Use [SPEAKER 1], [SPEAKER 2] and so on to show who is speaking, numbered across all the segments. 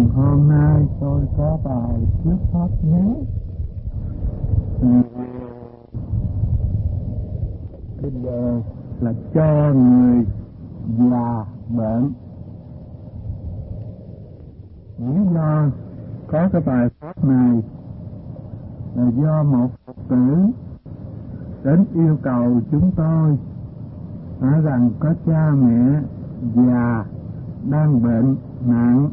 [SPEAKER 1] Hôm nay tôi có bài thuyết pháp ngắn về cái đề là cho người già bệnh. Lý do có cái bài pháp này là do một Phật tử đến yêu cầu chúng tôi nói rằng có cha mẹ già đang bệnh nặng,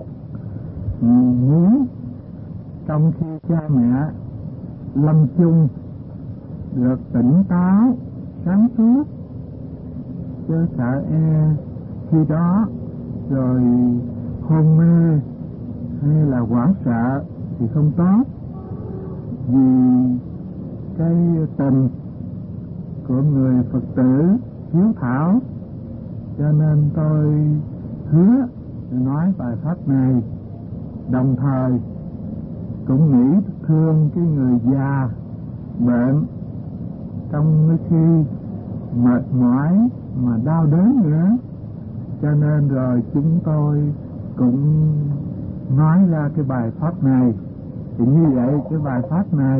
[SPEAKER 1] muốn trong khi cha mẹ lâm chung được tỉnh táo sáng suốt, chứ sợ khi đó rồi hôn mê hay là hoảng sợ thì không tốt. Vì cái tình của người Phật tử hiếu thảo, cho nên tôi hứa nói bài pháp này, đồng thời cũng nghĩ thương cái người già bệnh trong cái khi mệt mỏi mà đau đớn nữa, cho nên rồi chúng tôi cũng nói ra cái bài pháp này. Thì như vậy cái bài pháp này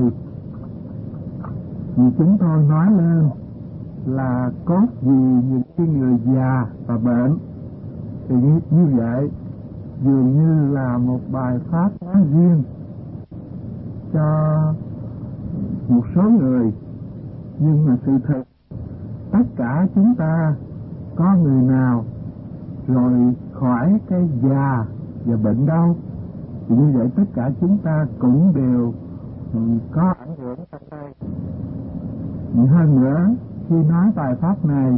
[SPEAKER 1] thì chúng tôi nói lên là cốt gì những cái người già và bệnh, thì như vậy dường như là một bài pháp nói riêng cho một số người, nhưng mà sự thật tất cả chúng ta có người nào rồi khỏi cái già và bệnh đâu. Thì như vậy tất cả chúng ta cũng đều có ảnh hưởng trong đây. Hơn nữa, khi nói bài pháp này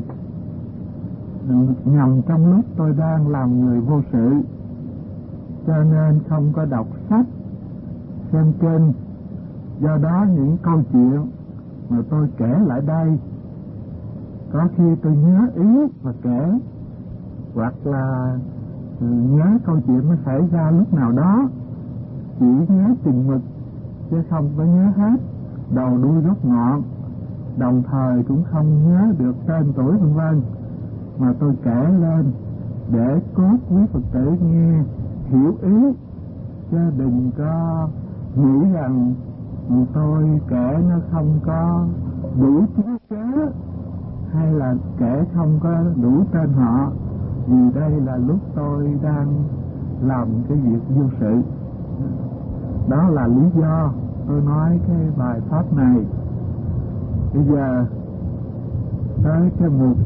[SPEAKER 1] nhằm trong lúc tôi đang làm người vô sự, cho nên không có đọc sách, xem kinh. Do đó những câu chuyện mà tôi kể lại đây, có khi tôi nhớ ý và kể, hoặc là nhớ câu chuyện nó xảy ra lúc nào đó, chỉ nhớ chừng mực chứ không có nhớ hết đầu đuôi gốc ngọn, đồng thời cũng không nhớ được tên tuổi vân vân, mà tôi kể lên để cốt quý Phật tử nghe hiểu ý, chứ đừng có nghĩ rằng tôi kể nó không có đủ chứng cớ, hay là kể không có đủ tên họ, vì đây là lúc tôi đang làm cái việc vô sự. Đó là lý do tôi nói cái bài pháp này. Bây giờ tới cái mục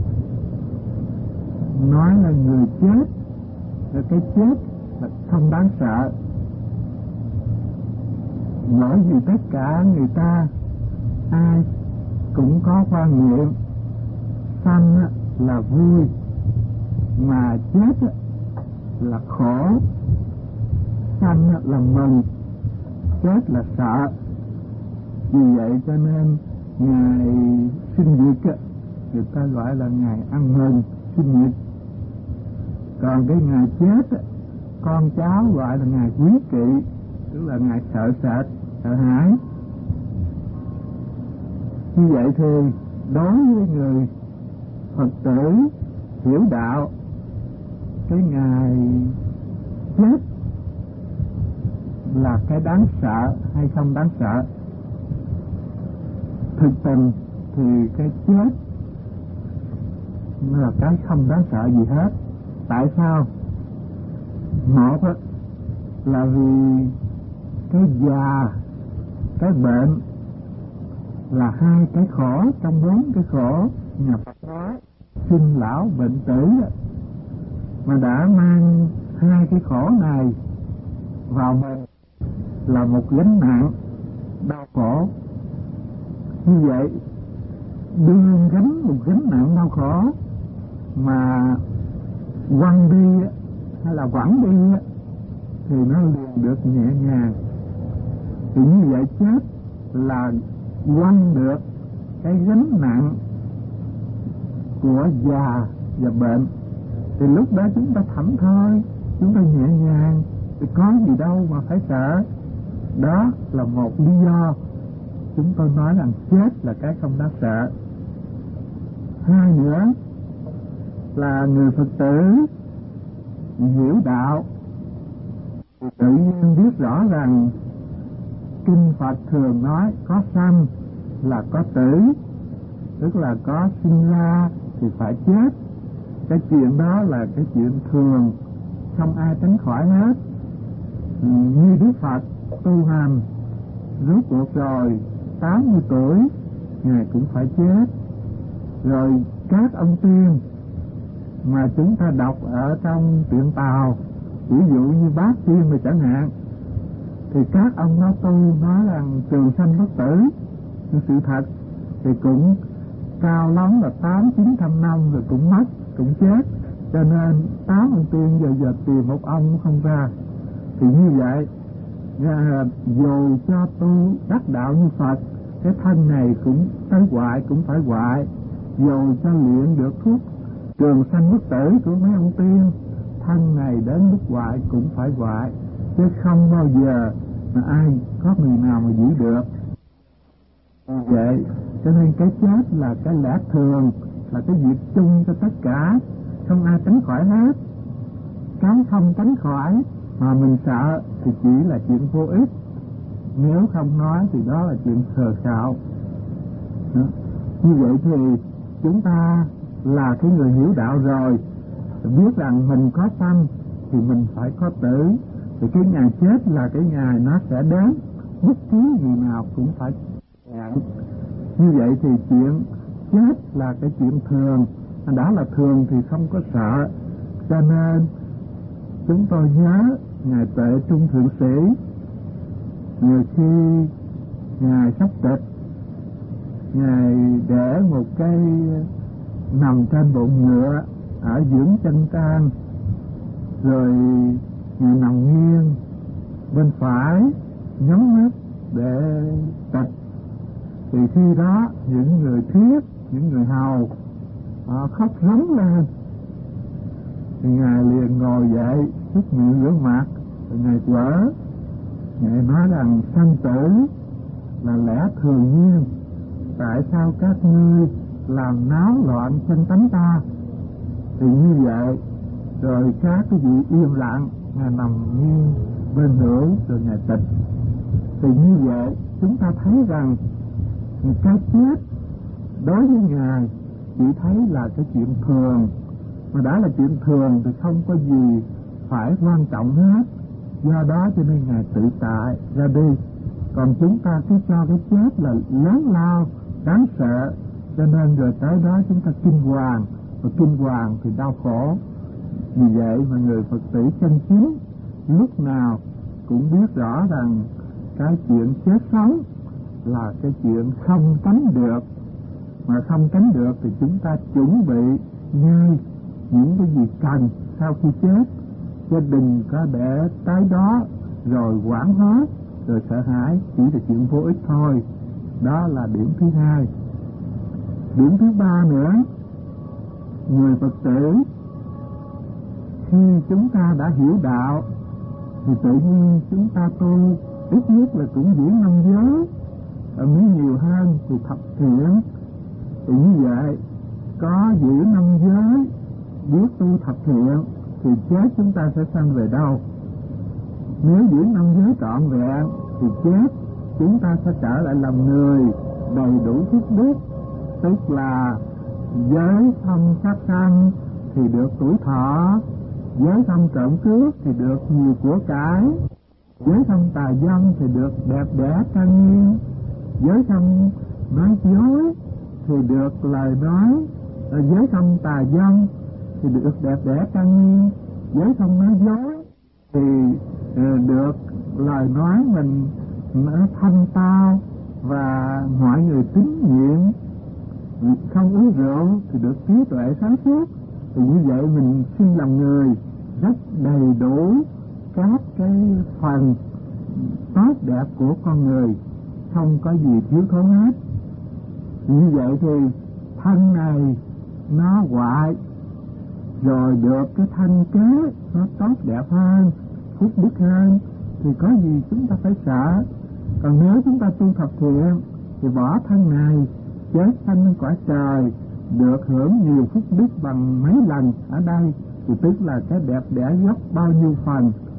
[SPEAKER 1] nói là người chết, là cái chết là không đáng sợ, bởi vì tất cả người ta ai cũng có quan niệm sanh là vui, mà chết là khổ. Sanh là mừng, chết là sợ. Vì vậy cho nên ngày sinh nhật người ta gọi là ngày ăn mừng sinh nhật. Còn cái ngày chết con cháu gọi là ngày quý kỵ, tức là ngày sợ sệt, sợ hãi. Như vậy thì đối với người Phật tử hiểu đạo, cái ngày chết là cái đáng sợ hay không đáng sợ? Thực tình thì cái chết là cái không đáng sợ gì hết. Tại sao? Một là vì cái già, cái bệnh là hai cái khổ trong bốn cái khổ nhà Phật nói, sinh lão bệnh tử, mà đã mang hai cái khổ này vào mình là một gánh nặng đau khổ. Như vậy đương gánh một gánh nặng đau khổ mà quăng đi hay là quẳng đi thì nó liền được nhẹ nhàng. Thì như vậy chết là quăng được cái gánh nặng của già và bệnh, thì lúc đó chúng ta thảnh thơi, chúng ta nhẹ nhàng, thì có gì đâu mà phải sợ. Đó là một lý do chúng tôi nói rằng chết là cái không đáng sợ. Hai nữa là người Phật tử hiểu đạo Tự nhiên biết rõ rằng kinh Phật thường nói có sanh là có tử, tức là có sinh ra thì phải chết. Cái chuyện đó là cái chuyện thường, không ai tránh khỏi hết. Như Đức Phật tu hành rốt cuộc rồi 80 tuổi Ngài cũng phải chết. Rồi các ông tiên mà chúng ta đọc ở trong truyện Tào, ví dụ như Bát Tiên mà chẳng hạn, thì các ông nó tu nói rằng trường sanh bất tử. Nhưng sự thật thì cũng cao lắm là 800-900 năm rồi cũng mất, cũng chết. Cho nên 8 ông tiên giờ tìm một ông cũng không ra. Thì như vậy, dù cho tu đắc đạo như Phật, cái thân này cũng tới hoại, cũng phải hoại. Dù cho luyện được thuốc trường sanh bất tử của mấy ông tiên, thân này đến lúc hoại cũng phải hoại, chứ không bao giờ mà ai có người nào mà giữ được. Vậy cho nên cái chết là cái lẽ thường, là cái việc chung cho tất cả, không ai tránh khỏi hết. Cái không tránh khỏi mà mình sợ thì chỉ là chuyện vô ích, nếu không nói thì đó là chuyện khờ khạo. Như vậy thì chúng ta là cái người hiểu đạo rồi, biết rằng mình có sanh thì mình phải có tử. Thì cái ngày chết là cái ngày nó sẽ đến, bất cứ người nào cũng phải nhận. Như vậy thì chuyện chết là cái chuyện thường, đã là thường thì không có sợ. Cho nên chúng tôi nhớ Ngài Tuệ Trung Thượng Sĩ, nhiều khi Ngài sắp tịch, Ngài để một cái nằm trên bụng ngựa ở dưỡng chân can, rồi Ngài nằm nghiêng bên phải nhắm mắt để tịch. Thì khi đó những người thiếp, những người hầu họ khóc rống lên, thì Ngài liền ngồi dậy xúc miệng rửa mặt, rồi Ngài quở. Ngài nói rằng sanh tử là lẽ thường nhiên, tại sao các ngươi làm náo loạn trên tánh ta? Thì như vậy, rồi các cái vị im lặng, Ngài nằm nghiêng bên hữu, rồi Ngài tịch. Thì như vậy chúng ta thấy rằng cái chết đối với Ngài chỉ thấy là cái chuyện thường, mà đã là chuyện thường thì không có gì phải quan trọng hết. Do đó cho nên Ngài tự tại ra đi. Còn chúng ta cứ cho cái chết là lớn lao, đáng sợ, cho nên rồi tới đó chúng ta kinh hoàng, và kinh hoàng thì đau khổ. Vì vậy mà người Phật tử chân chính lúc nào cũng biết rõ rằng cái chuyện chết sống là cái chuyện không tránh được. Mà không tránh được thì chúng ta chuẩn bị ngay những cái gì cần sau khi chết, chứ đừng có để tới đó rồi hoảng hốt, rồi sợ hãi, chỉ là chuyện vô ích thôi. Đó là điểm thứ hai. Điểm thứ ba nữa, người Phật tử khi chúng ta đã hiểu đạo thì tự nhiên chúng ta tu ít nhất là cũng giữ 5 giới, nếu nhiều hơn thì thập thiện. Thì như vậy có giữ 5 giới, biết tu thập thiện thì chết chúng ta sẽ sanh về đâu? Nếu giữ 5 giới trọn vẹn thì chết chúng ta sẽ trở lại làm người đầy đủ phước đức, tức là giới không sát sanh thì được tuổi thọ, giới không trộm cướp thì được nhiều của cải, giới không tà dâm thì được đẹp đẽ trang nghiêm, giới không nói dối thì được lời nói, giới không tà dâm thì được đẹp đẽ trang nghiêm, giới không nói dối thì được lời nói mình nó thanh tao và mọi người tín nhiệm, không uống rượu thì được trí tuệ sáng suốt. Thì như vậy mình sinh làm người rất đầy đủ các cái phần tốt đẹp của con người, không có gì thiếu thốn hết. Như vậy thì thân này nó hoại, rồi được cái thân kế nó tốt đẹp hơn, phúc đức hơn, thì có gì chúng ta phải sợ. Còn nếu chúng ta tu thập thiện thì bỏ thân này chết sanh lên cõi trời, được hưởng nhiều phúc đức bằng mấy lần ở đây, thì tức là cái đẹp đẽ gấp bao nhiêu phần.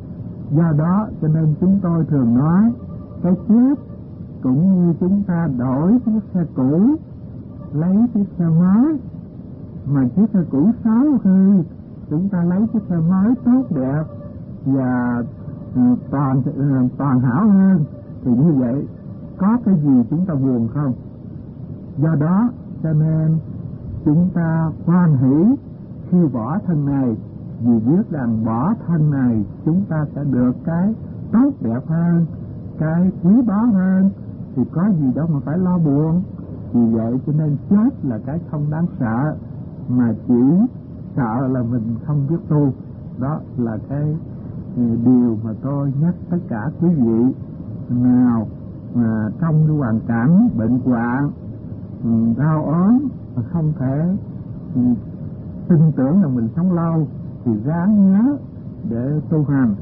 [SPEAKER 1] Do đó cho nên chúng tôi thường nói cái chết cũng như chúng ta đổi chiếc xe cũ lấy chiếc xe mới, mà chiếc xe cũ xấu hư chúng ta lấy chiếc xe mới tốt đẹp và toàn hảo hơn, thì như vậy có cái gì chúng ta buồn không? Do đó cho nên chúng ta hoan hỷ khi bỏ thân này, vì biết rằng bỏ thân này chúng ta sẽ được cái tốt đẹp hơn, cái quý báu hơn, thì có gì đâu mà phải lo buồn. Vì vậy cho nên chết là cái không đáng sợ, mà chỉ sợ là mình không biết tu. Đó là cái điều mà tôi nhắc tất cả quý vị nào mà trong cái hoàn cảnh bệnh hoạn, đau ốm mà không thể tin tưởng là mình sống lâu thì ráng nhớ để tu hành.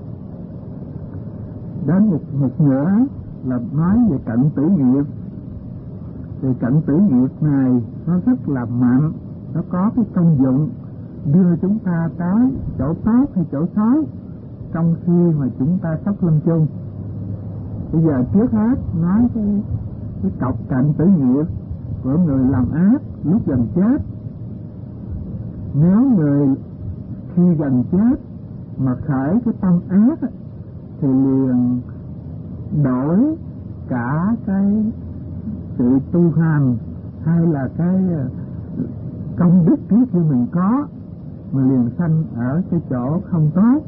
[SPEAKER 1] Đến một nữa là nói về cận tử nghiệp. Thì cận tử nghiệp này nó rất là mạnh, nó có cái công dụng đưa chúng ta tới chỗ tốt hay chỗ xấu trong khi mà chúng ta sắp lâm chung. Bây giờ trước hết nói cái cọc cận tử nghiệp của người làm ác lúc gần chết. Nếu người khi gần chết mà khởi cái tâm ác thì liền đổi cả cái sự tu hành hay là cái công đức trước khi mình có, mà liền sanh ở cái chỗ không tốt.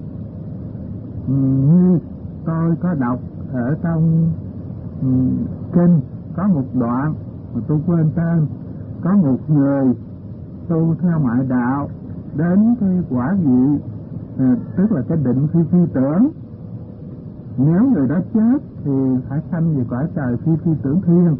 [SPEAKER 1] Như tôi có đọc ở trong kinh có một đoạn mà tôi quên tên, có một người tu theo ngoại đạo đến cái quả vị, tức là cái định phi tưởng. Nếu người đó chết thì phải sanh về cõi trời phi tưởng thiên.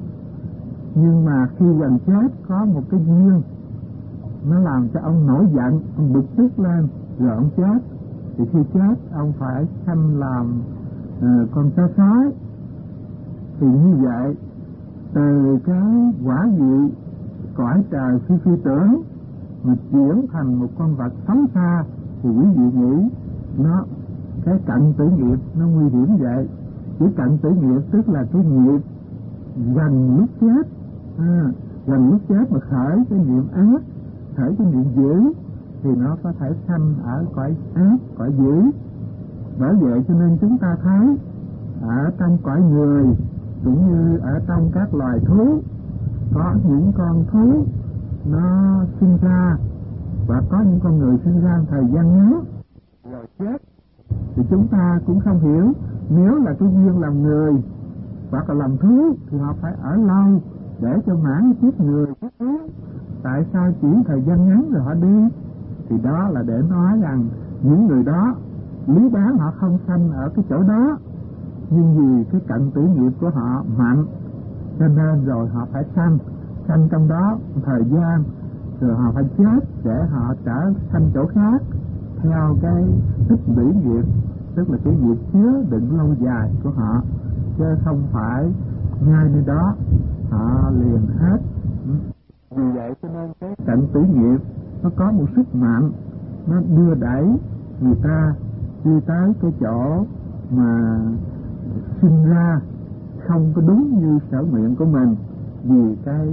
[SPEAKER 1] Nhưng mà khi gần chết có một cái duyên nó làm cho ông nổi giận, ông bực tức lên rồi ông chết. Thì khi chết ông phải sanh làm con chó sói. Thì như vậy từ cái quả vị cõi trời phi tưởng mà chuyển thành một con vật sống xa, thì quý vị nghĩ nó cái cận tử nghiệp nó nguy hiểm vậy. Chỉ cận tử nghiệp tức là cái nghiệp gần lúc chết, gần lúc chết mà khởi cái niệm ác, khởi cái niệm dữ thì nó có thể sanh ở cõi ác, cõi dữ. Bởi vậy cho nên chúng ta thấy ở trong cõi người cũng như ở trong các loài thú, có những con thú nó sinh ra và có những con người sinh ra thời gian ngắn rồi chết. Thì chúng ta cũng không hiểu, nếu là cái duyên làm người hoặc là làm thú thì họ phải ở lâu để cho mãn kiếp người kiếp thú. Tại sao chỉ thời gian ngắn rồi họ đi? Thì đó là để nói rằng những người đó lý bán họ không sanh ở cái chỗ đó, nhưng vì cái cận tử nghiệp của họ mạnh cho nên rồi họ phải sanh trong đó thời gian, rồi họ phải chết để họ trở sanh chỗ khác theo cái tích lũy nghiệp, tức là cái nghiệp chứa đựng lâu dài của họ, chứ không phải ngay nơi đó họ liền hết. Vì vậy cho nên cái cận tử nghiệp nó có một sức mạnh, nó đưa đẩy người ta đi tới cái chỗ mà sinh ra không có đúng như sở nguyện của mình, vì cái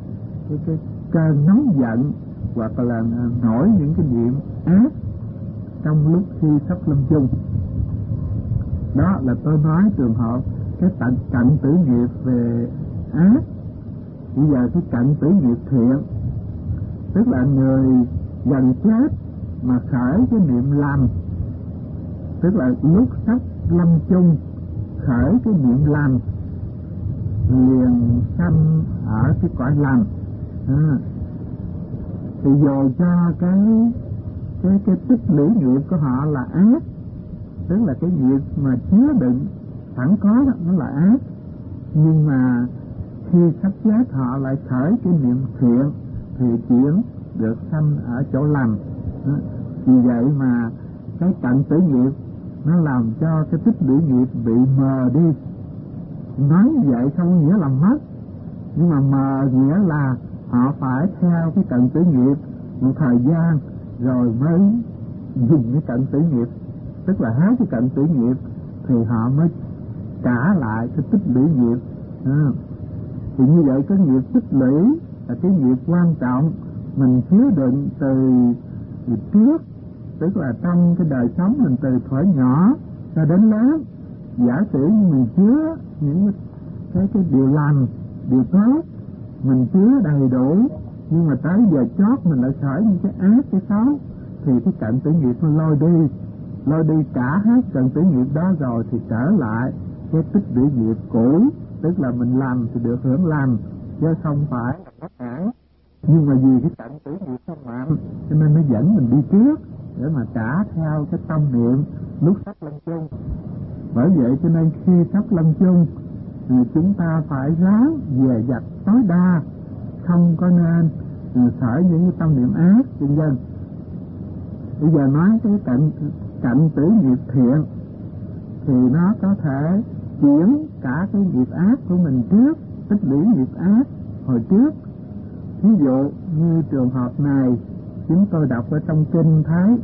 [SPEAKER 1] cơn nóng giận hoặc là nổi những cái niệm ác trong lúc khi sắp lâm chung. Đó là tôi nói trường hợp cái cận tử nghiệp về ác. Bây giờ cái cận tử nghiệp thiện, tức là người gần chết mà khởi cái niệm lành, tức là lúc sắp lâm chung khởi cái niệm lành liền sanh ở cái cõi lành. Thì dù cho cái tích lũy nghiệp của họ là ác, tức là cái nghiệp mà chứa đựng sẵn có đó, nó là ác, nhưng mà khi sắp chết họ lại khởi cái niệm thiện thì chuyển được sanh ở chỗ lành. Vì vậy mà cái cận tử nghiệp nó làm cho cái tích lũy nghiệp bị mờ đi. Nói như vậy không nghĩa là mất, nhưng mà mờ nghĩa là họ phải theo cái cận tử nghiệp một thời gian rồi mới dùng cái cận tử nghiệp tức là hết cái cận tử nghiệp thì họ mới trả lại cái tích lũy nghiệp. Thì như vậy cái nghiệp tích lũy là cái nghiệp quan trọng mình chứa đựng từ trước, tức là trong cái đời sống mình từ thuở nhỏ cho đến lớn. Giả sử như mình chứa những cái điều lành, điều tốt mình chứa đầy đủ, nhưng mà tới giờ chót mình lại khởi những cái ác, cái xấu, thì cái cận tử nghiệp nó lôi đi cả hết cận tử nghiệp đó rồi thì trở lại cái tích lũy nghiệp cũ, tức là mình làm thì được hưởng lành chứ không phải là bất ảo. Nhưng mà vì cái cận tử nghiệp nó mạnh cho nên nó dẫn mình đi trước để mà trả theo cái tâm niệm lúc sắp lâm chung. Bởi vậy cho nên khi sắp lâm chung thì chúng ta phải ráng dè dặt tối đa, không có nên khởi những cái tâm niệm ác vân vân. Bây giờ nói cái cận tử nghiệp thiện thì nó có thể chuyển cả cái nghiệp ác của mình trước, tích lũy nghiệp ác hồi trước. Ví dụ như trường hợp này chúng tôi đọc ở trong kinh thấy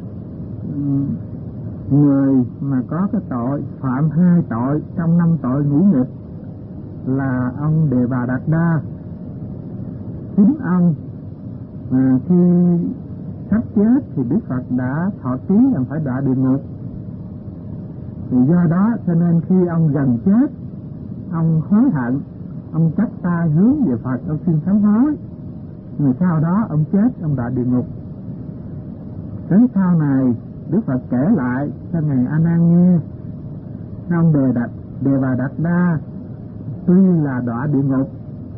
[SPEAKER 1] người mà có cái tội phạm 2 tội trong 5 tội ngũ nghịch là ông Đề Bà Đạt Đa. Chính ông mà khi sắp chết thì Đức Phật đã thọ ký rằng phải đọa địa ngục. Thì do đó cho nên khi ông gần chết, ông hối hận, ông chắp tay hướng về Phật, ông xin sám hối. Người sau đó ông chết, ông đọa địa ngục. Đến sau này Đức Phật kể lại cho ngài A Nan nghe, ông Đề Bà Đạt Đa tuy là đọa địa ngục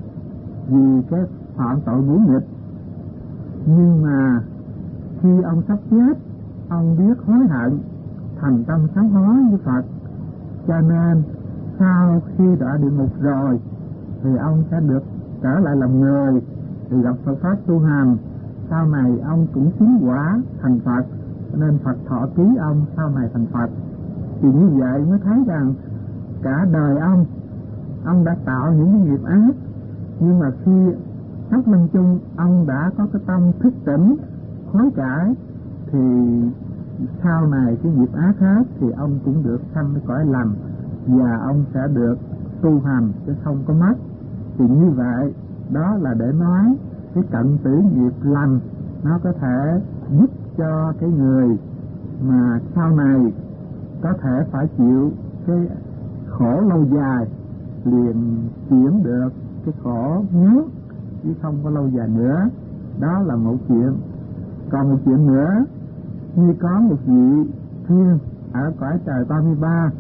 [SPEAKER 1] vì cái phạm tội ngũ nghịch, nhưng mà khi ông sắp chết, ông biết hối hận, thành tâm sám hối với Phật, cho nên sau khi đọa địa ngục rồi thì ông sẽ được trở lại làm người, thì gặp Phật pháp tu hành. Sau này ông cũng chứng quả thành Phật, cho nên Phật thọ ký ông sau này thành Phật. Thì như vậy mới thấy rằng cả đời ông đã tạo những cái nghiệp ác, nhưng mà khi sắp lâm chung ông đã có cái tâm thức tỉnh hối cải, thì sau này cái nghiệp ác hết thì ông cũng được sanh cái cõi lành và ông sẽ được tu hành chứ không có mất. Thì như vậy đó là để nói cái cận tử nghiệp lành nó có thể giúp cho cái người mà sau này có thể phải chịu cái khổ lâu dài liền chuyển được cái khổ ngắn chứ không có lâu dài nữa. Đó là một chuyện. Còn một chuyện nữa, như có một vị thiên ở cõi trời 33,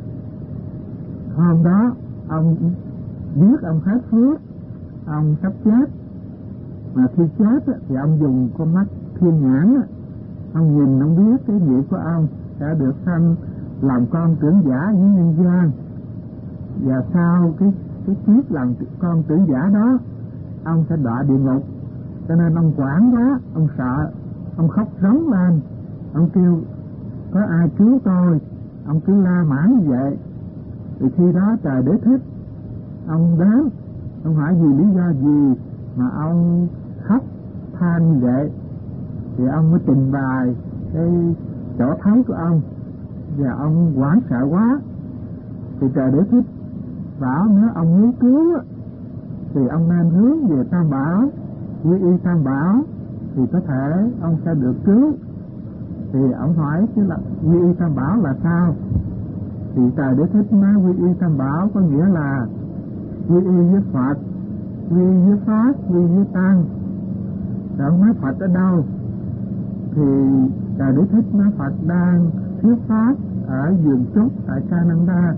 [SPEAKER 1] hôm đó ông biết ông hết phước, ông sắp chết, mà khi chết thì ông dùng con mắt thiên nhãn, ông nhìn ông biết cái nghiệp của ông sẽ được sanh làm con trưởng giả với nhân gian, và sau cái kiếp làm con trưởng giả đó ông sẽ đọa địa ngục. Cho nên ông hoảng quá, ông sợ, ông khóc rống lên, ông kêu có ai cứu tôi, ông cứ la mãi như vậy. Thì khi đó Trời Đế Thích ông đến, ông hỏi vì lý do gì mà ông khóc than như vậy, thì ông mới trình bày cái chỗ thấy của ông, và ông hoảng sợ quá. Thì Trời Đế Thích bảo nếu ông muốn cứu thì ông nên hướng về Tam Bảo, quy y Tam Bảo thì có thể ông sẽ được cứu. Thì ông hỏi chứ là quy y Tam Bảo là sao? Thì Trời Đế Thích nói quy y Tam Bảo có nghĩa là quy y với Phật, quy y với Pháp, quy y với Tăng. Rồi ông nói Phật ở đâu? Thì Trời Đế Thích nói Phật đang thuyết pháp ở vườn trúc tại Canada.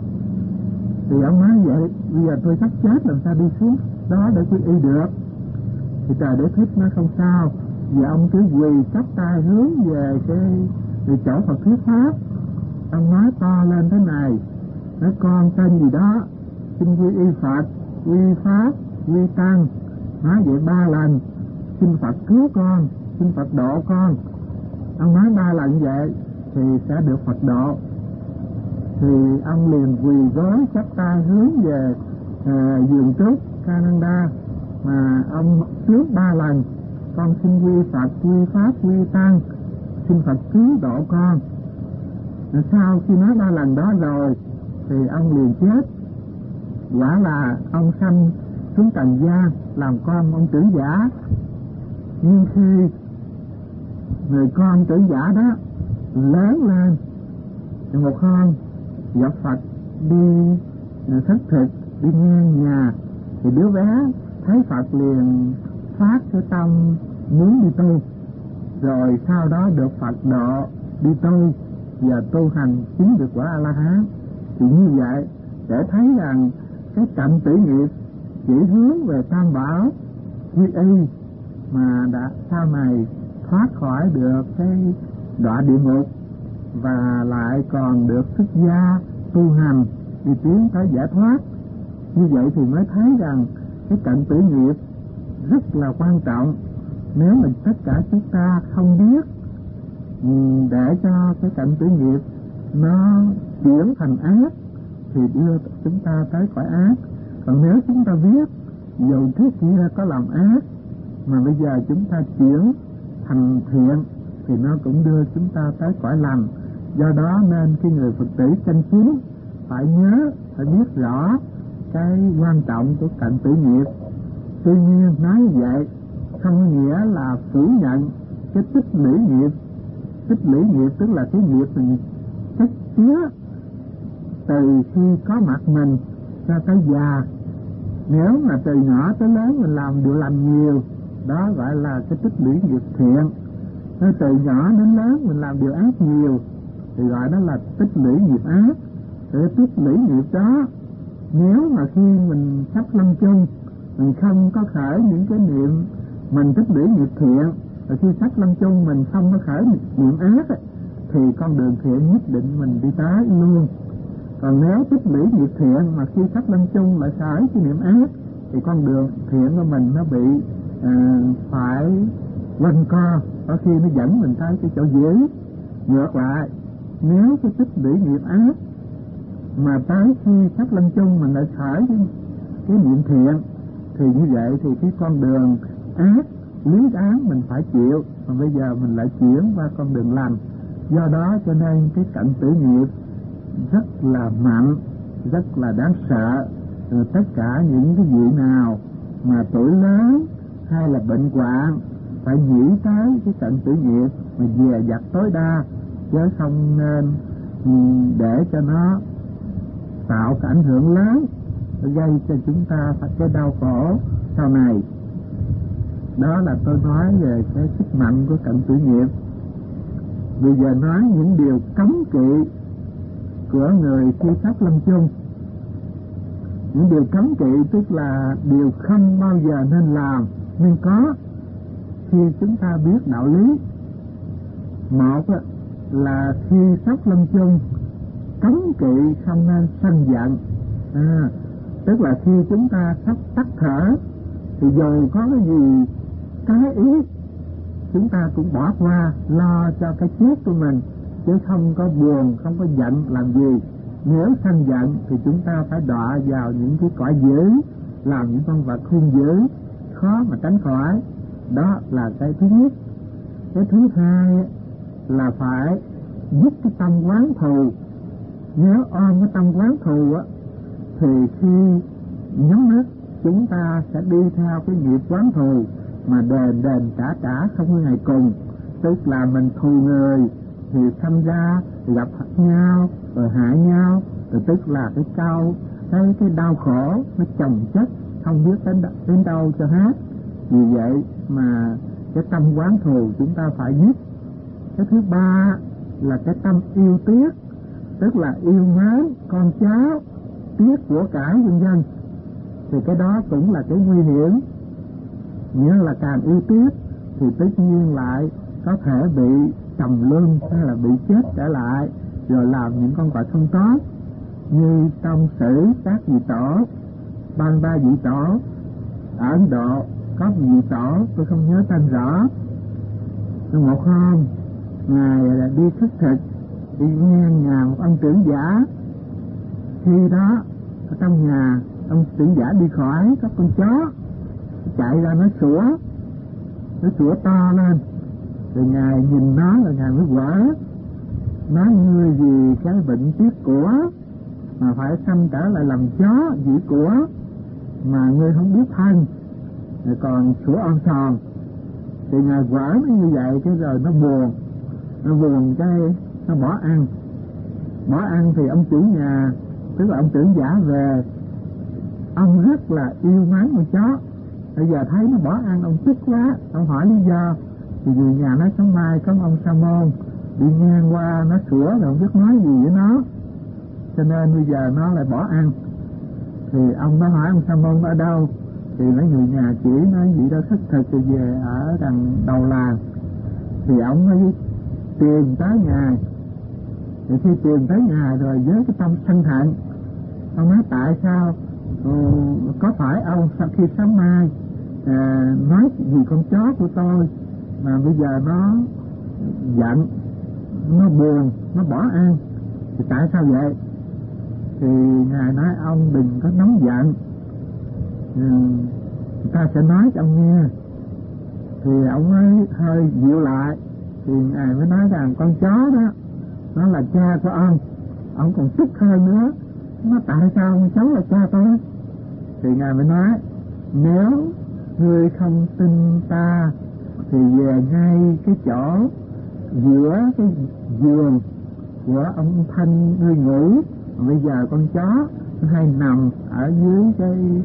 [SPEAKER 1] Thì ông nói vậy bây giờ tôi sắp chết làm sao đi xuống đó để quy y được? Thì Trời Đế Thích nói không sao, và ông cứ quỳ chắp tay hướng về cái chỗ Phật thuyết pháp. Ông nói to lên thế này, nói con tên gì đó, xin quy y Phật, quy y Pháp, quy y Tăng. Nói vậy 3 lần, xin Phật cứu con, xin Phật độ con. Ông nói 3 lần vậy thì sẽ được Phật độ. Thì ông liền quỳ gối chắp tay hướng về vườn trúc Canada, mà ông trước 3 lần, con xin quy Phật, quy Pháp, quy Tăng, xin Phật cứu độ con. Sau khi nói 3 lần đó rồi thì ông liền chết. Quả là ông sanh xuống trần gian làm con ông Trưởng Giả. Nhưng khi người con Trưởng Giả đó lớn lên, một hôm gặp Phật đi thất thực, đi ngang nhà, thì đứa bé thấy Phật liền phát cái tâm muốn đi tu, rồi sau đó được Phật độ đi tu và tu hành chứng được quả A-la-hán. Thì như vậy để thấy rằng cái cận tử nghiệp chỉ hướng về Tam Bảo quy y mà đã sau này thoát khỏi được cái đọa địa ngục và lại còn được xuất gia tu hành đi tiến tới giải thoát. Như vậy thì mới thấy rằng cái cận tử nghiệp rất là quan trọng. Nếu mà tất cả chúng ta không biết để cho cái cận tử nghiệp nó chuyển thành ác thì đưa chúng ta tới cõi ác. Còn nếu chúng ta biết dù trước kia có làm ác mà bây giờ chúng ta chuyển thành thiện thì nó cũng đưa chúng ta tới cõi lành. Do đó nên cái người Phật tử chân chính phải nhớ, phải biết rõ cái quan trọng của cận tử nghiệp. Tuy nhiên nói như vậy không có nghĩa là phủ nhận cái tích lũy nghiệp. Tích lũy nghiệp tức là cái nghiệp mình chất chứa từ khi có mặt mình cho tới già. Nếu mà từ nhỏ tới lớn mình làm điều lành nhiều, đó gọi là cái tích lũy nghiệp thiện. Nếu từ nhỏ đến lớn mình làm điều ác nhiều thì gọi đó là tích lũy nghiệp ác. Cái tích lũy nghiệp đó, nếu mà khi mình sắp lâm chung mình không có khởi những cái niệm mình tích lũy nghiệp thiện, và khi sắp lâm chung mình không có khởi niệm ác thì con đường thiện nhất định mình đi tới luôn. Còn nếu tích lũy nghiệp thiện mà khi sắp lâm chung lại khởi cái niệm ác thì con đường thiện của mình nó bị phải quanh co, có khi nó dẫn mình tới cái chỗ dữ. Ngược lại, nếu cái tích lũy nghiệp ác mà tới khi sắp lâm chung mình lại khởi cái niệm thiện thì như vậy thì cái con đường ác lý đáng mình phải chịu, còn bây giờ mình lại chuyển qua con đường lành. Do đó cho nên cái cận tử nghiệp rất là mạnh, rất là đáng sợ. Tất cả những cái vị nào mà tuổi lớn hay là bệnh hoạn phải nghĩ tới cái cận tử nghiệp mà dè dặt tối đa, chứ không nên để cho nó tạo cái ảnh hưởng lớn gây cho chúng ta phải cái đau khổ sau này. Đó là tôi nói về cái sức mạnh của cận tử nghiệp. Bây giờ nói những điều cấm kỵ của người khi sắp lâm chung. Những điều cấm kỵ tức là điều không bao giờ nên làm nên có khi chúng ta biết đạo lý. Một là khi sắp lâm chung cấm kỵ không nên sân giận. Tức là khi chúng ta sắp tắt thở thì dù có cái gì cái ý chúng ta cũng bỏ qua lo cho cái chết của mình, chứ không có buồn, không có giận làm gì. Nếu sân giận thì chúng ta phải đọa vào những cái cõi dữ, làm những con vật hung dữ, khó mà tránh khỏi. Đó là cái thứ nhất. Cái thứ hai là phải dứt cái tâm oán thù. Nếu ôm cái tâm oán thù thì khi nhắm mắt chúng ta sẽ đi theo cái nghiệp oán thù mà đền trả không có ngày cùng. Tức là mình thù người thì sinh ra thì gặp nhau rồi hại nhau, rồi tức là cái đau khổ nó chồng chất không biết đến đâu cho hết. Vì vậy mà cái tâm oán thù chúng ta phải dứt. Cái thứ ba là cái tâm yêu tiếc, tức là yêu mến con cháu, tiếc của cải vân vân. Thì cái đó cũng là cái nguy hiểm. Nghĩa là càng yêu tiếc thì tất nhiên lại có thể bị trầm luân hay là bị chết trở lại, rồi làm những con vật không tốt. Như trong sử các vị tổ, 33 vị tổ ở Ấn Độ có vị tổ tôi không nhớ tên rõ. Một hôm ngài đi khất thực, đi ngang nhà một ông trưởng giả. Khi đó ở trong nhà ông trưởng giả đi khỏi, có con chó chạy ra nó sủa to lên, rồi ngài nhìn nó rồi ngài mới quở. nói ngươi vì cái bệnh tiếc của mà phải sanh trở lại làm chó giữ của mà ngươi không biết thân, rồi còn sủa on sòn. Thì Ngài vỡ nó như vậy, cái rồi nó buồn cái nó bỏ ăn thì ông chủ nhà, tức là ông trưởng giả về, ông rất là yêu mến con chó. Bây giờ thấy nó bỏ ăn, ông tức quá, ông hỏi lý do. Thì người nhà nói sáng mai có ông Sa môn đi ngang qua, nó sủa rồi không biết nói gì với nó, cho nên bây giờ nó lại bỏ ăn. Thì ông nó hỏi ông Sa môn ở đâu, thì mấy người nhà chỉ nói gì đó thất thực rồi về ở đằng đầu làng. Thì ông mới tìm tới Ngài. Thì khi tìm tới Ngài rồi với cái tâm sân hận, ông nói tại sao có phải ông sau khi sáng mai nói gì con chó của tôi mà bây giờ nó giận, nó buồn, nó bỏ ăn, thì tại sao vậy? Thì Ngài nói ông đừng có nóng giận, người ta sẽ nói cho ông nghe. Thì ông mới hơi dịu lại. Thì Ngài mới nói rằng con chó đó nó là cha của ông còn tức hơn nữa. Nó tại sao con cháu là cha tôi? Thì Ngài mới nói nếu ngươi không tin ta thì về ngay cái chỗ giữa cái giường của ông Thanh ngươi ngủ. Bây giờ con chó nó hay nằm ở dưới cái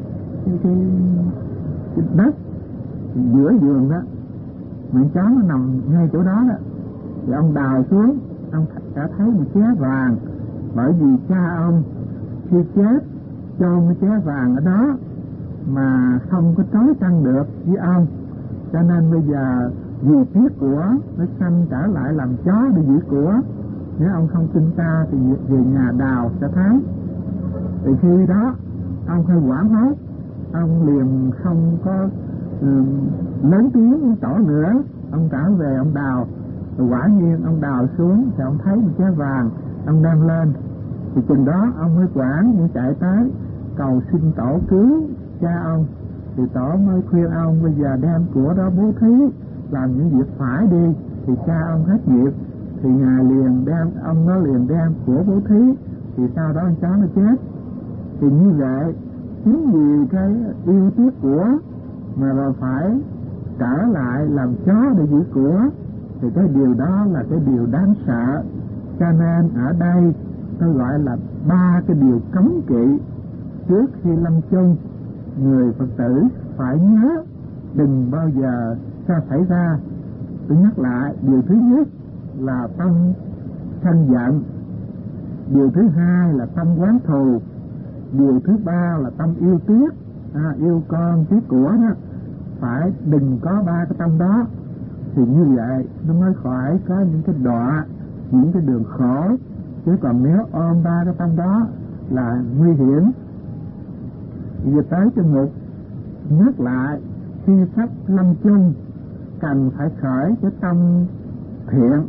[SPEAKER 1] đất giữa giường đó, mà chó nó nằm ngay chỗ đó đó. Thì ông đào xuống, ông đã thấy một ché vàng, bởi vì cha ông khi chết chôn cái ché vàng ở đó mà không có trói chăn được với ông, cho nên bây giờ vì tiếc của nó sanh trở lại làm chó để giữ của. Nếu ông không tin ta thì về nhà đào sẽ thấy. Thì khi đó ông hơi hoảng hốt, ông liền không có lớn tiếng tỏ nữa. Ông trở về ông đào, rồi quả nhiên ông đào xuống thì ông thấy một cái vàng, ông đem lên. Thì chừng đó ông mới quản nhưng chạy tới cầu xin tổ cứu cha ông. Thì tổ mới khuyên ông bây giờ đem của đó bố thí, làm những việc phải đi, thì cha ông hết nghiệp. Thì Ngài liền đem, ông nó liền đem của bố thí, thì sau đó con chó nó chết. Thì như vậy chính vì cái yêu tiếc của mà là phải trở lại làm chó để giữ của, thì cái điều đó là cái điều đáng sợ. Cho nên ở đây tôi gọi là 3 cái điều cấm kỵ trước khi lâm chung. Người Phật tử phải nhớ đừng bao giờ cho xảy ra. Tôi nhắc lại, điều thứ nhất là tâm sân giận, điều thứ hai là tâm oán thù, điều thứ ba là tâm yêu tiếc, yêu con tiếc của đó. Phải đừng có 3 cái tâm đó, thì như vậy nó mới khỏi có những cái đọa, những cái đường khổ. Chứ còn nếu ôm 3 cái tâm đó là nguy hiểm. Giờ tới chương mục nhắc lại, khi sắp lâm chung cần phải khởi cái tâm thiện.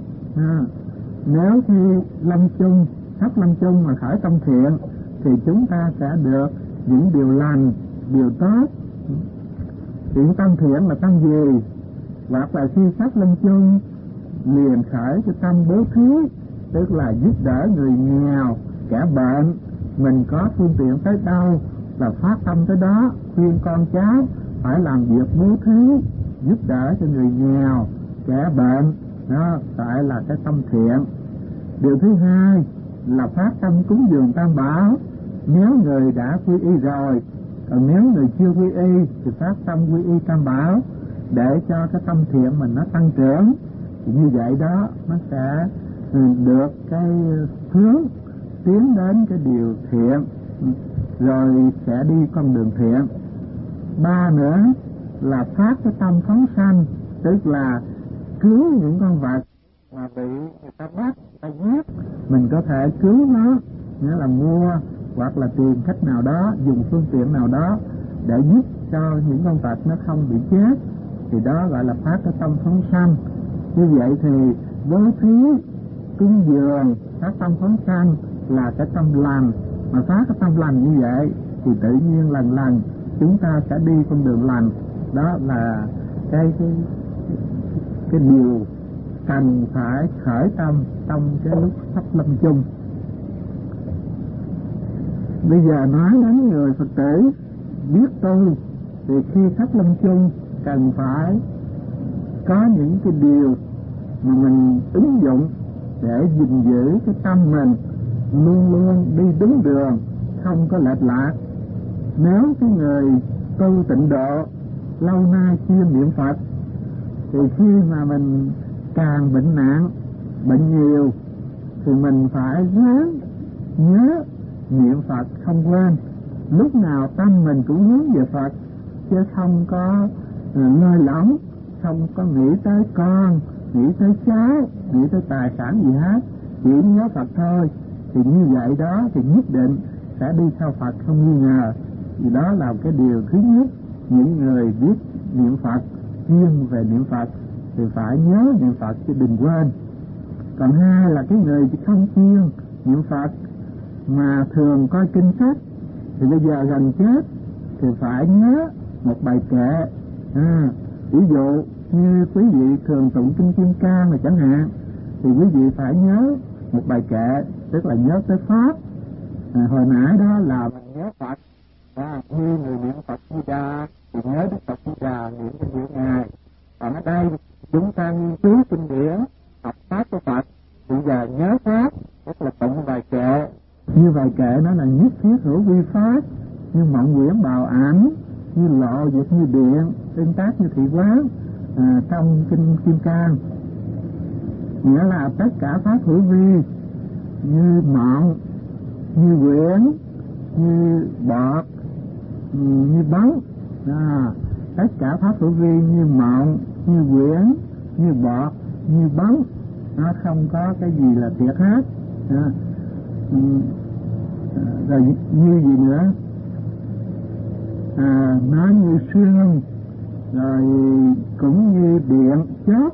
[SPEAKER 1] Nếu khi sắp lâm chung mà khởi tâm thiện thì chúng ta sẽ được những điều lành, điều tốt. Chuyện tâm thiện là tâm gì? Hoặc là khi sắp lâm chung liền khởi cái tâm bố thí, tức là giúp đỡ người nghèo, kẻ bệnh. Mình có phương tiện tới đâu là phát tâm tới đó, khuyên con cháu phải làm việc bố thí, giúp đỡ cho người nghèo, kẻ bệnh. Đó gọi là cái tâm thiện. Điều thứ hai là phát tâm cúng dường Tam Bảo nếu người đã quy y rồi. Còn nếu người chưa quy y thì phát tâm quy y Tam Bảo để cho cái tâm thiện mình nó tăng trưởng. Thì như vậy đó nó sẽ được cái hướng tiến đến cái điều thiện, rồi sẽ đi con đường thiện. 3 nữa là phát cái tâm phóng sanh, tức là cứu những con vật mà bị người ta bắt, ta giết, mình có thể cứu nó, nghĩa là mua hoặc là tìm cách nào đó, dùng phương tiện nào đó để giúp cho những con vật nó không bị chết, thì đó gọi là phát cái tâm phóng sanh. Như vậy thì bố thí, cúng dường, phát tâm phóng sanh là cái tâm lành. Mà phát cái tâm lành như vậy thì tự nhiên lần lần chúng ta sẽ đi con đường lành. Đó là cái điều cần phải khởi tâm trong cái lúc sắp lâm chung. Bây giờ nói đến người Phật tử biết tu thì khi sắp lâm chung cần phải có những cái điều mà mình ứng dụng để gìn giữ cái tâm mình luôn luôn đi đúng đường, không có lệch lạc. Nếu cái người tu tịnh độ lâu nay chưa niệm Phật thì khi mà mình càng bệnh nặng, bệnh nhiều thì mình phải nhớ niệm Phật không quên. Lúc nào tâm mình cũng hướng về Phật, chứ không có lơi lỏng, không có nghĩ tới con, nghĩ tới cháu, nghĩ tới tài sản gì hết, chỉ nhớ Phật thôi. Thì như vậy đó thì nhất định sẽ đi theo Phật không nghi ngờ. Thì đó là cái điều thứ nhất, những người biết niệm Phật, chuyên về niệm Phật thì phải nhớ niệm Phật chứ đừng quên. Còn hai là cái người không chuyên niệm Phật mà thường coi kinh sách thì bây giờ gần chết thì phải nhớ một bài kệ. Ví dụ như quý vị thường tụng kinh Kim Cang mà chẳng hạn, thì quý vị phải nhớ một bài kệ, tức là nhớ tới Pháp. Hồi nãy đó là mình nhớ Phật, như người niệm Phật Di Đà thì nhớ Đức Phật Di Đà, niệm danh hiệu Ngài. Còn ở đây chúng ta nghiên cứu kinh điển, học Pháp của Phật, bây giờ nhớ Pháp, tức là tụng bài kệ. Như bài kệ nó là nhất thiết hữu vi Pháp, như mộng quyển bào ảnh, như lộ việc như điện, tương tác như thị quán, trong kinh Kim Cang. Nghĩa là tất cả Pháp hữu vi, như mộng, như quyển, như bọt, như bóng. Tất cả Pháp hữu vi như mộng, như quyển, như bọt, như bóng, nó không có cái gì là tuyệt hết. Rồi như gì nữa, nó như sương, rồi cũng như điện chớp,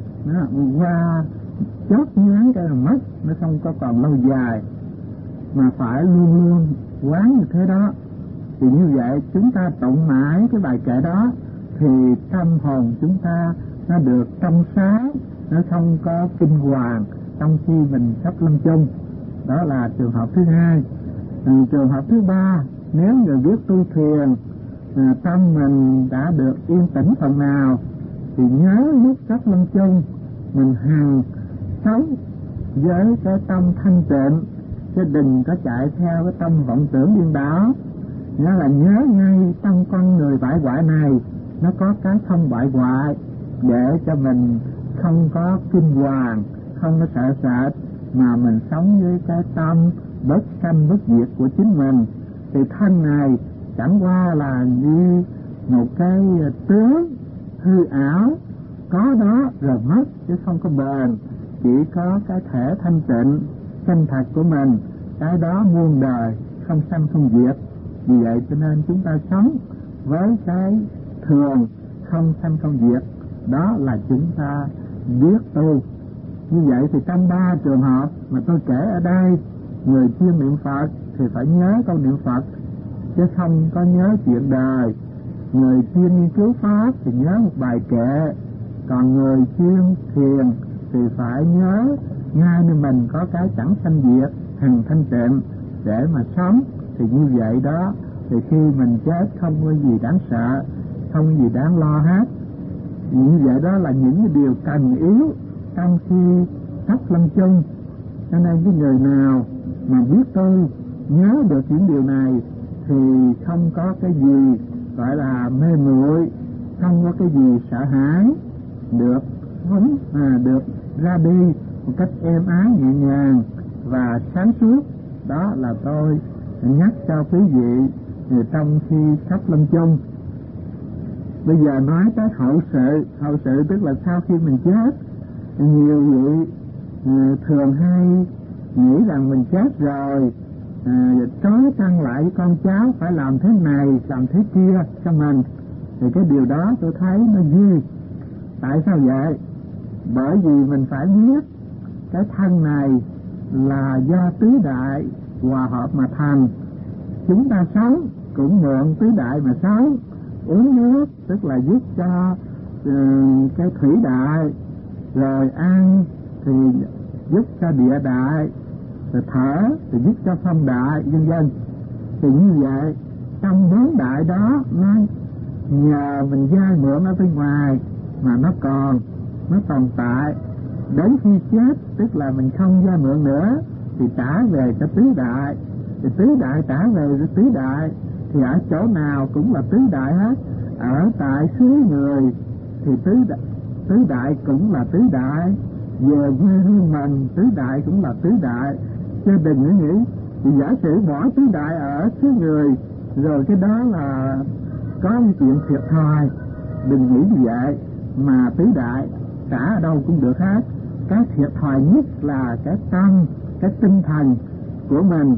[SPEAKER 1] qua chớp nhoáng cái là mất, nó không có còn lâu dài, mà phải luôn luôn quán như thế đó. Thì như vậy chúng ta tụng mãi cái bài kệ đó thì tâm hồn chúng ta nó được trong sáng, nó không có kinh hoàng trong khi mình sắp lâm chung. Đó là trường hợp thứ hai. Trường hợp thứ ba, nếu người biết tu thiền, tâm mình đã được yên tĩnh phần nào thì nhớ lúc sắp lâm chung mình hằng sống với cái tâm thanh tịnh, chứ đừng có chạy theo cái tâm vọng tưởng điên đảo. Nghĩa là nhớ ngay trong con người bại hoại này nó có cái không bại hoại, để cho mình không có kinh hoàng, không có sợ sệt, mà mình sống với cái tâm bất sanh bất diệt của chính mình. Thì thân này chẳng qua là như một cái tướng hư ảo, có đó rồi mất chứ không có bền. Chỉ có cái thể thanh tịnh chân thật của mình, cái đó muôn đời không sanh không diệt. Vì vậy cho nên chúng ta sống với cái thường không sanh không diệt, đó là chúng ta biết tu. Như vậy thì trong ba trường hợp mà tôi kể ở đây, người chuyên niệm Phật thì phải nhớ câu niệm Phật chứ không có nhớ chuyện đời. Người chuyên nghiên cứu Pháp thì nhớ một bài kệ. Còn người chuyên thiền thì phải nhớ ngay nơi mình có cái chẳng sanh diệt, hằng thanh tịnh để mà sống. Thì như vậy đó, thì khi mình chết không có gì đáng sợ, không có gì đáng lo hết. Như vậy đó là những cái điều cần yếu trong khi sắp lâm chung. Cho nên cái người nào mà biết tu, nhớ được những điều này thì không có cái gì gọi là mê muội, không có cái gì sợ hãi, được được ra đi một cách êm ái nhẹ nhàng và sáng suốt. Đó là tôi nhắc cho quý vị trong khi sắp lâm chung. Bây giờ nói tới hậu sự tức là sau khi mình chết. Nhiều vị thường hay nghĩ rằng mình chết rồi, trói tăng lại với con cháu phải làm thế này làm thế kia cho mình. Thì cái điều đó tôi thấy nó vui. Tại sao vậy? Bởi vì mình phải biết cái thân này là do tứ đại hòa hợp mà thành. Chúng ta sống cũng mượn tứ đại mà sống. Uống nước tức là giúp cho cái thủy đại rồi ăn thì giúp cho địa đại, rồi thở thì giúp cho phong đại, vân vân. Thì như vậy trong bốn đại đó nó nhờ mình vay mượn ở bên ngoài mà nó tồn tại đến khi chết, tức là mình không vay mượn nữa thì trả về cho tứ đại, thì tứ đại trả về cho tứ đại, thì ở chỗ nào cũng là tứ đại hết. Ở tại xứ người thì tứ đại cũng là tứ đại, về quê hương mình tứ đại cũng là tứ đại, chứ đừng nghĩ thì giả sử bỏ tứ đại ở xứ người rồi cái đó là có một chuyện thiệt thòi, đừng nghĩ như vậy. Mà tứ đại trả ở đâu cũng được hết. Cái thiệt thòi nhất là cái tâm, cái tinh thần của mình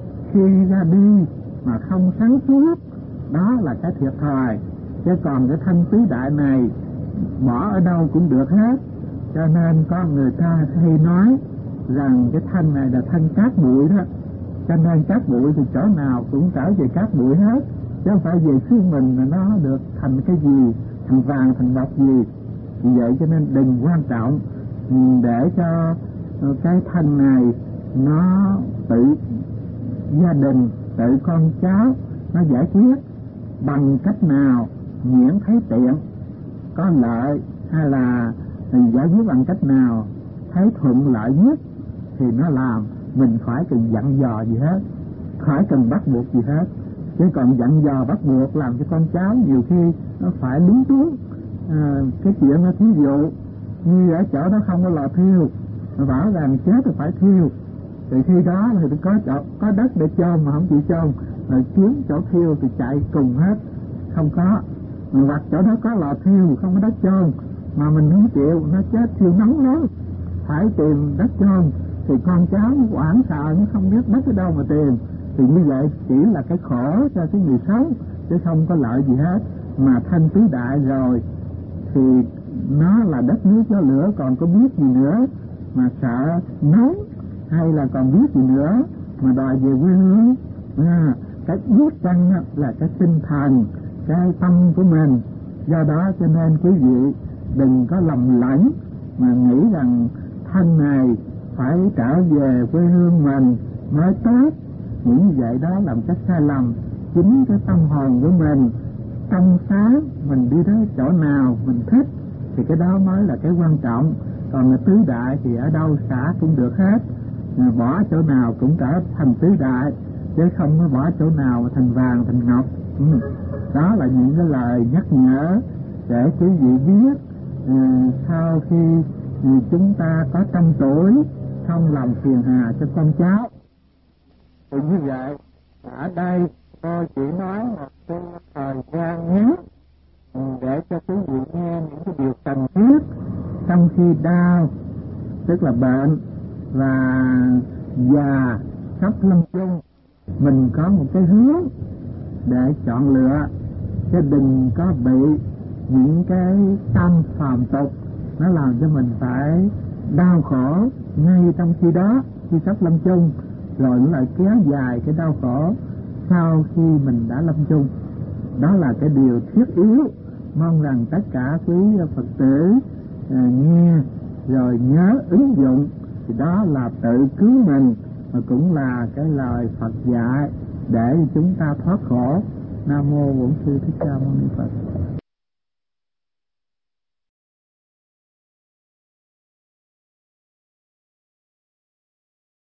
[SPEAKER 1] khi ra đi mà không sáng suốt, đó là cái thiệt thòi. Chứ còn cái thân tứ đại này bỏ ở đâu cũng được hết. Cho nên có người ta hay nói rằng cái thân này là thân cát bụi đó, cho nên cát bụi thì chỗ nào cũng trở về cát bụi hết, chứ không phải về xứ mình mà nó được thành cái gì, thành vàng thành bạc gì. Vì vậy cho nên đừng quan trọng để cho cái thân này nó tự gia đình, tự con cháu nó giải quyết bằng cách nào miễn thấy tiện, có lợi, hay là giải quyết bằng cách nào thấy thuận lợi nhất thì nó làm. Mình khỏi cần dặn dò gì hết, khỏi cần bắt buộc gì hết. Chứ còn dặn dò bắt buộc làm cho con cháu nhiều khi nó phải lúng túng. Cái chuyện nó thí dụ như ở chỗ đó không có lò thiêu, mà bảo rằng chết thì phải thiêu, thì khi đó thì có đất để chôn mà không chịu chôn, rồi kiếm chỗ thiêu thì chạy cùng hết, không có. Hoặc chỗ đó có lò thiêu không có đất chôn mà mình không chịu, nó chết thiêu nóng lắm, phải tìm đất chôn, thì con cháu nó hoảng sợ, nó không biết đất ở đâu mà tìm. Thì như vậy chỉ là cái khổ cho cái người sống, chứ không có lợi gì hết. Mà thân tứ đại rồi thì nó là đất nước gió lửa, còn có biết gì nữa mà sợ nóng, hay là còn biết gì nữa mà đòi về quê hương. Cái biết chân là cái tinh thần, cái tâm của mình. Do đó cho nên quý vị đừng có lầm lẫn mà nghĩ rằng thân này phải trở về quê hương mình mới tốt. Nghĩ như vậy đó là một cái sai lầm. Chính cái tâm hồn của mình trong sáng, mình đi tới chỗ nào mình thích thì cái đó mới là cái quan trọng. Còn là tứ đại thì ở đâu xả cũng được hết, bỏ chỗ nào cũng trở thành tứ đại, chứ không có bỏ chỗ nào mà thành vàng thành ngọc. Đó là những cái lời nhắc nhở để quý vị biết sau khi chúng ta có trăm tuổi không làm phiền hà cho con cháu. Thì như vậy ở đây tôi chỉ nói một cái thời gian ngắn để cho quý vị nghe những cái điều cần thiết trong khi đau, tức là bệnh và già sắp lâm chung. Mình có một cái hướng để chọn lựa, chứ đừng có bị những cái tâm phàm tục nó làm cho mình phải đau khổ ngay trong khi đó, khi sắp lâm chung, rồi nó lại kéo dài cái đau khổ sau khi mình đã lâm chung. Đó là cái điều thiết yếu. Mong rằng tất cả quý Phật tử nghe rồi nhớ ứng dụng, thì đó là tự cứu mình, mà cũng là cái lời Phật dạy để chúng ta thoát khổ. Nam mô Bổn Sư Thích Ca Mâu Ni Phật.